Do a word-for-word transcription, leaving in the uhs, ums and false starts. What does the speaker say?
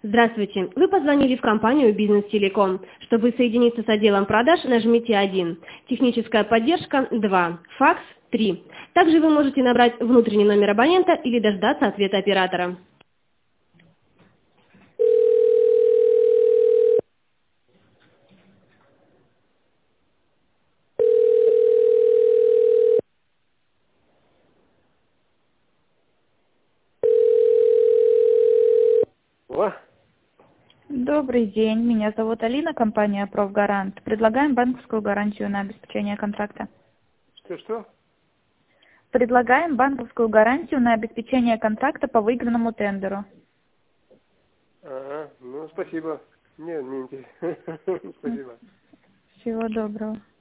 Здравствуйте. Вы позвонили в компанию «Бизнес Телеком». Чтобы соединиться с отделом продаж, нажмите один. Техническая поддержка два. Факс три. Также вы можете набрать внутренний номер абонента или дождаться ответа оператора. Алло. Добрый день, меня зовут Алина, компания «Профгарант». Предлагаем банковскую гарантию на обеспечение контракта. Что-что? Предлагаем банковскую гарантию на обеспечение контракта по выигранному тендеру. Ага, ну спасибо. Не, не интересно. Спасибо. Всего доброго.